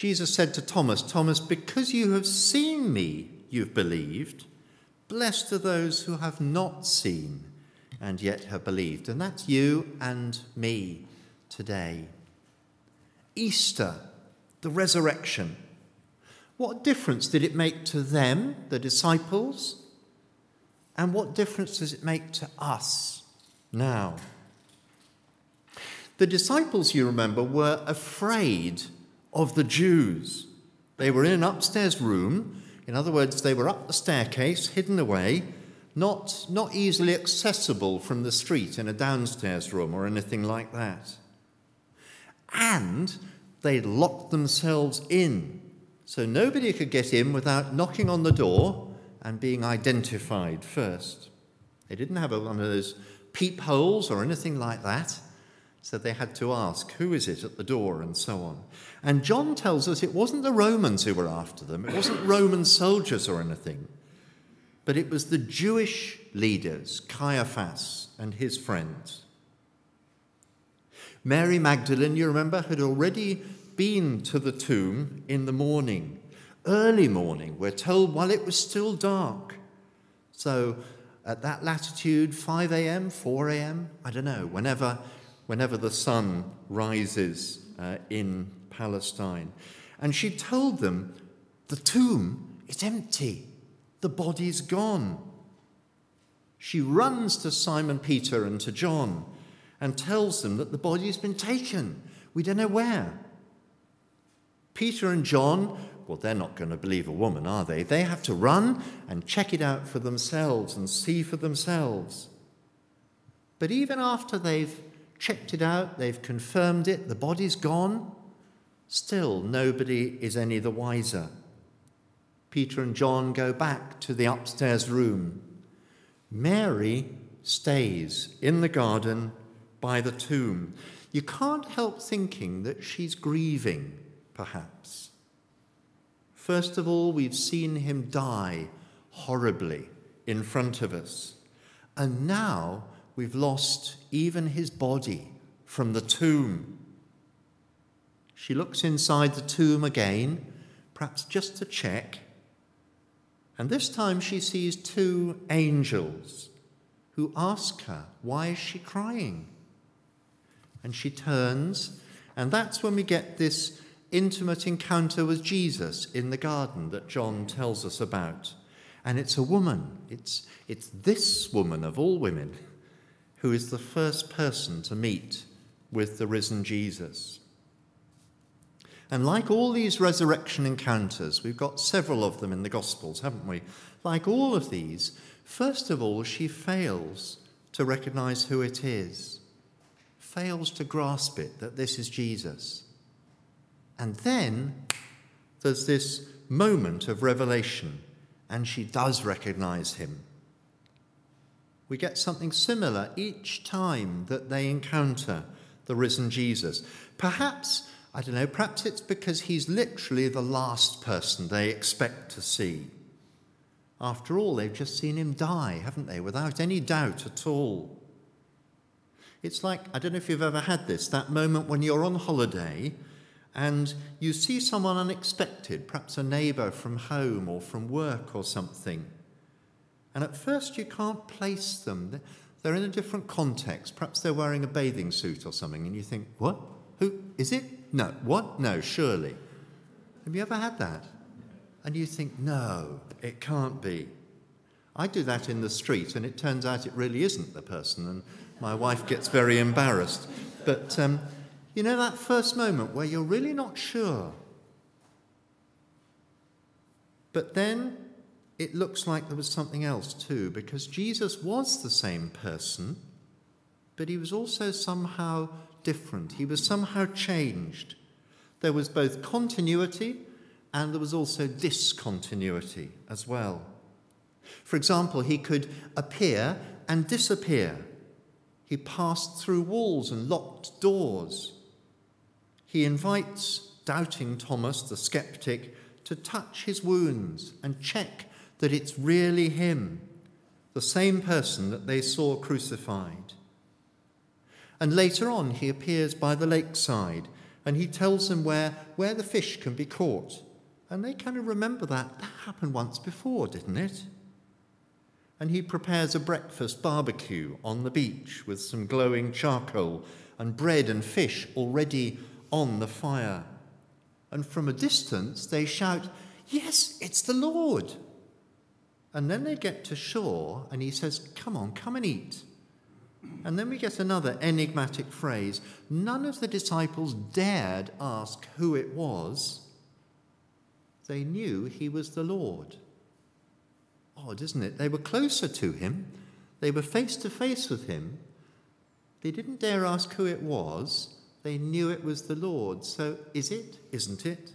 Jesus said to Thomas, "Thomas, because you have seen me, you've believed. Blessed are those who have not seen and yet have believed." And that's you and me today. Easter, the resurrection. What difference did it make to them, the disciples? And what difference does it make to us now? The disciples, you remember, were afraid of the Jews. They were in an upstairs room. In other words, they were up the staircase, hidden away, not easily accessible from the street in a downstairs room or anything like that. And they'd locked themselves in, so nobody could get in without knocking on the door and being identified first. They didn't have one of those peepholes or anything like that, so they had to ask, who is it at the door, and so on. And John tells us it wasn't the Romans who were after them, it wasn't Roman soldiers or anything, but it was the Jewish leaders, Caiaphas and his friends. Mary Magdalene, you remember, had already been to the tomb in the morning, early morning, we're told, while it was still dark. So at that latitude, 5 a.m., 4 a.m., I don't know, whenever the sun rises in Palestine. And she told them, the tomb is empty, the body's gone. She runs to Simon Peter and to John and tells them that the body's been taken. We don't know where. Peter and John, well, they're not going to believe a woman, are they? They have to run and check it out for themselves and see for themselves. But even after they've checked it out, they've confirmed it, the body's gone, still nobody is any the wiser. Peter and John go back to the upstairs room. Mary stays in the garden by the tomb. You can't help thinking that she's grieving, perhaps. First of all, we've seen him die horribly in front of us. And now we've lost even his body from the tomb. She looks inside the tomb again, perhaps just to check. And this time she sees two angels who ask her, why is she crying? And she turns, and that's when we get this intimate encounter with Jesus in the garden that John tells us about. And it's a woman. It's this woman of all women who is the first person to meet with the risen Jesus. And like all these resurrection encounters, we've got several of them in the Gospels, haven't we? Like all of these, first of all, she fails to recognize who it is, fails to grasp it, that this is Jesus. And then there's this moment of revelation, and she does recognize him. We get something similar each time that they encounter the risen Jesus. Perhaps, I don't know, perhaps it's because he's literally the last person they expect to see. After all, they've just seen him die, haven't they, without any doubt at all. It's like, I don't know if you've ever had this, that moment when you're on holiday and you see someone unexpected, perhaps a neighbour from home or from work or something. And at first you can't place them. They're in a different context. Perhaps they're wearing a bathing suit or something, and you think, what? Who? Is it? No. What? No, surely. Have you ever had that? And you think, no, it can't be. I do that in the street, and it turns out it really isn't the person, and my wife gets very embarrassed. But you know that first moment where you're really not sure? But then it looks like there was something else too, because Jesus was the same person, but he was also somehow different. He was somehow changed. There was both continuity and there was also discontinuity as well. For example, he could appear and disappear. He passed through walls and locked doors. He invites doubting Thomas, the skeptic, to touch his wounds and check that it's really him, the same person that they saw crucified. And later on, he appears by the lakeside And he tells them where the fish can be caught. And they kind of remember that. That happened once before, didn't it? And he prepares a breakfast barbecue on the beach with some glowing charcoal and bread and fish already on the fire. And from a distance they shout, "Yes, it's the Lord." And then they get to shore and he says, "Come on, come and eat." And then we get another enigmatic phrase. None of the disciples dared ask who it was. They knew he was the Lord. Odd, isn't it? They were closer to him. They were face to face with him. They didn't dare ask who it was. They knew it was the Lord. So is it? Isn't it?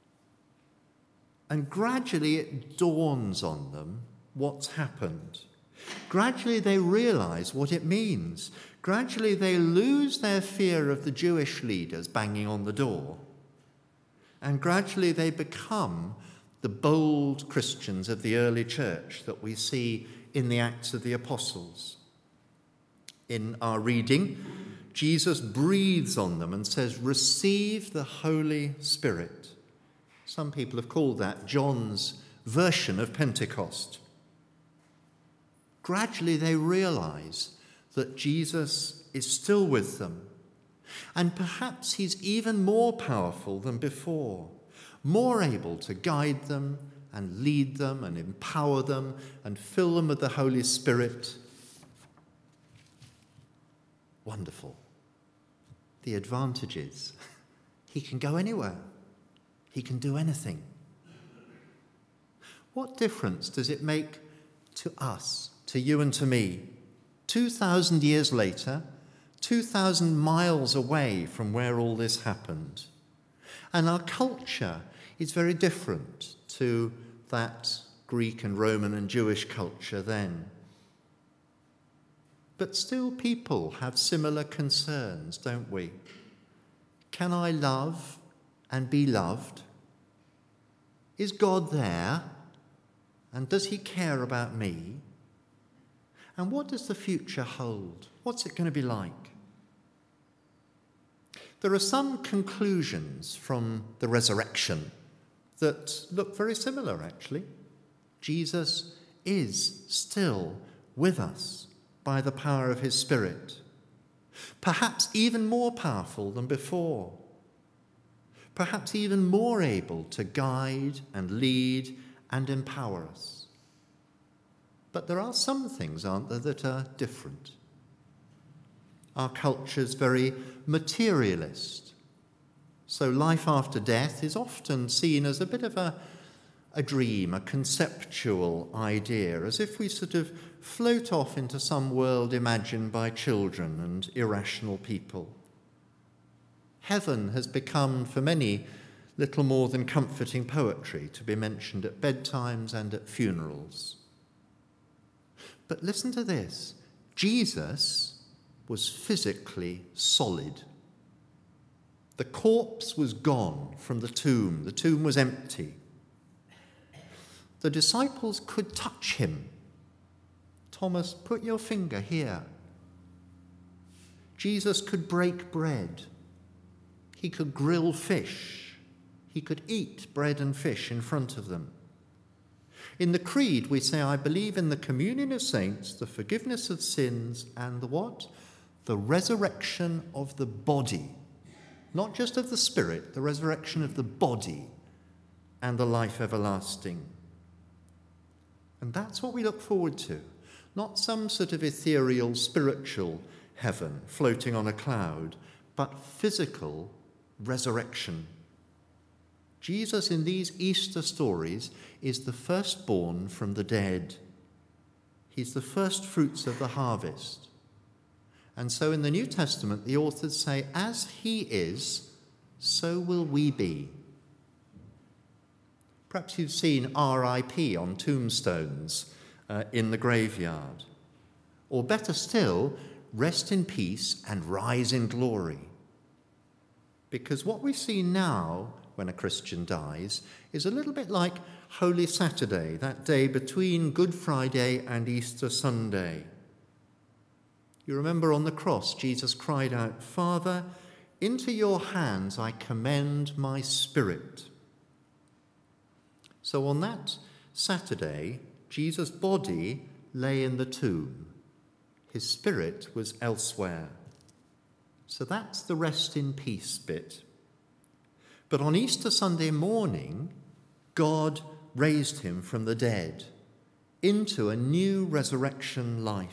And gradually it dawns on them what's happened. Gradually they realize what it means. Gradually they lose their fear of the Jewish leaders banging on the door. And gradually they become the bold Christians of the early church that we see in the Acts of the Apostles. In our reading, Jesus breathes on them and says, "Receive the Holy Spirit." Some people have called that John's version of Pentecost. Gradually they realize that Jesus is still with them. And perhaps he's even more powerful than before, more able to guide them and lead them and empower them and fill them with the Holy Spirit. Wonderful. The advantages. He can go anywhere. He can do anything. What difference does it make to us, to you and to me, 2,000 years later, 2,000 miles away from where all this happened? And our culture is very different to that Greek and Roman and Jewish culture then. But still people have similar concerns, don't we? Can I love and be loved? Is God there? And does he care about me? And what does the future hold? What's it going to be like? There are some conclusions from the resurrection that look very similar, actually. Jesus is still with us by the power of his Spirit, perhaps even more powerful than before, perhaps even more able to guide and lead and empower us. But there are some things, aren't there, that are different. Our culture's very materialist. So life after death is often seen as a bit of a dream, a conceptual idea, as if we sort of float off into some world imagined by children and irrational people. Heaven has become, for many, little more than comforting poetry to be mentioned at bedtimes and at funerals. But listen to this. Jesus was physically solid. The corpse was gone from the tomb. The tomb was empty. The disciples could touch him. Thomas, put your finger here. Jesus could break bread. He could grill fish. He could eat bread and fish in front of them. In the Creed, we say, I believe in the communion of saints, the forgiveness of sins, and the what? The resurrection of the body. Not just of the spirit, the resurrection of the body and the life everlasting. And that's what we look forward to. Not some sort of ethereal, spiritual heaven floating on a cloud, but physical resurrection. Jesus in these Easter stories is the firstborn from the dead. He's the first fruits of the harvest. And so in the New Testament, the authors say, as he is, so will we be. Perhaps you've seen RIP on tombstones in the graveyard. Or better still, rest in peace and rise in glory. Because what we see now when a Christian dies is a little bit like Holy Saturday, that day between Good Friday and Easter Sunday. You remember on the cross, Jesus cried out, Father, into your hands I commend my spirit. So on that Saturday, Jesus' body lay in the tomb. His spirit was elsewhere. So that's the rest in peace bit. But on Easter Sunday morning, God raised him from the dead into a new resurrection life.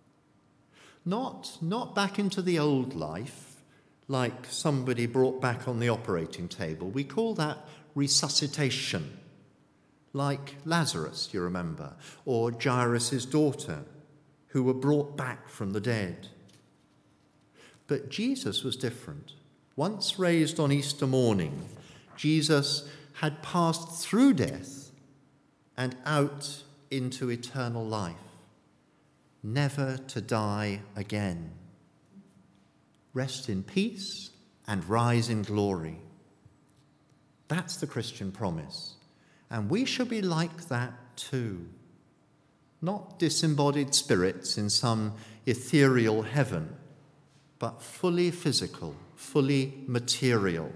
Not back into the old life, like somebody brought back on the operating table. We call that resuscitation, like Lazarus, you remember, or Jairus' daughter, who were brought back from the dead. But Jesus was different. Once raised on Easter morning, Jesus had passed through death and out into eternal life, never to die again. Rest in peace and rise in glory. That's the Christian promise. And we shall be like that too. Not disembodied spirits in some ethereal heaven, but fully physical, fully material.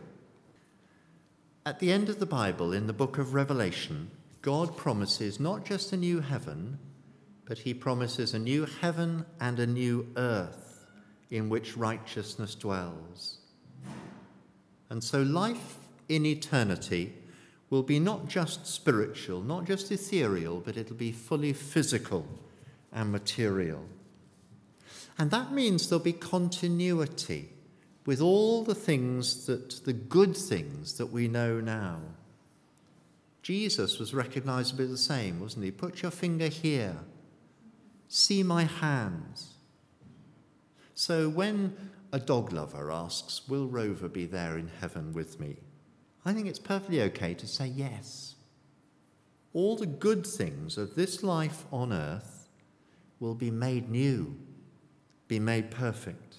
At the end of the Bible, in the book of Revelation, God promises not just a new heaven, but he promises a new heaven and a new earth in which righteousness dwells. And so life in eternity will be not just spiritual, not just ethereal, but it'll be fully physical and material. And that means there'll be continuity with all the good things that we know now. Jesus was recognizably the same, wasn't he? Put your finger here. See my hands. So when a dog lover asks, will Rover be there in heaven with me? I think it's perfectly okay to say yes. All the good things of this life on earth will be made new, be made perfect.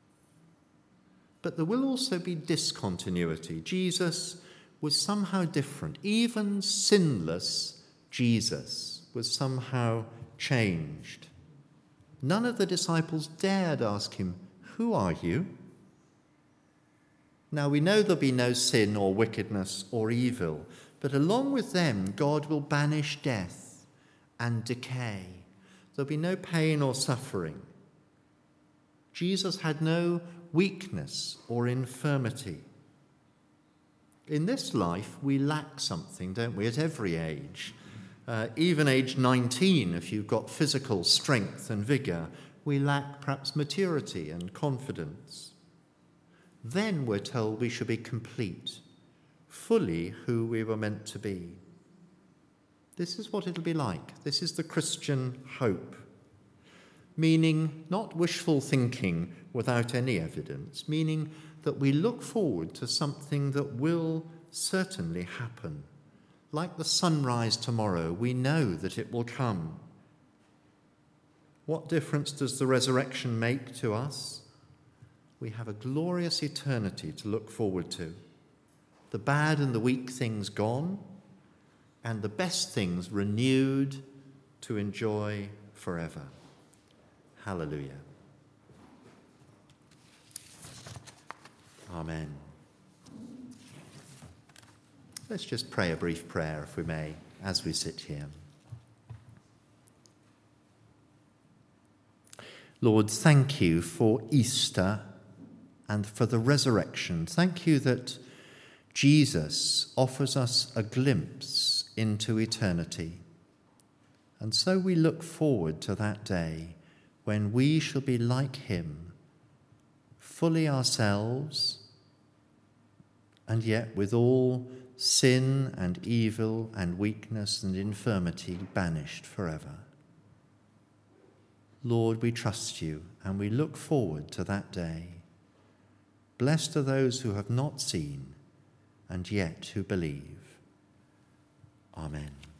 But there will also be discontinuity. Jesus was somehow different. Even sinless Jesus was somehow changed. None of the disciples dared ask him, "Who are you?" Now we know there'll be no sin or wickedness or evil, but along with them, God will banish death and decay. There'll be no pain or suffering. Jesus had no weakness or infirmity. In this life, we lack something, don't we, at every age. Even age 19, if you've got physical strength and vigour, we lack perhaps maturity and confidence. Then we're told we should be complete, fully who we were meant to be. This is what it'll be like. This is the Christian hope. Meaning not wishful thinking without any evidence, meaning that we look forward to something that will certainly happen. Like the sunrise tomorrow, we know that it will come. What difference does the resurrection make to us? We have a glorious eternity to look forward to. The bad and the weak things gone, and the best things renewed to enjoy forever. Hallelujah. Amen. Let's just pray a brief prayer, if we may, as we sit here. Lord, thank you for Easter and for the resurrection. Thank you that Jesus offers us a glimpse into eternity. And so we look forward to that day when we shall be like him, fully ourselves, and yet with all sin and evil and weakness and infirmity banished forever. Lord, we trust you and we look forward to that day. Blessed are those who have not seen and yet who believe. Amen.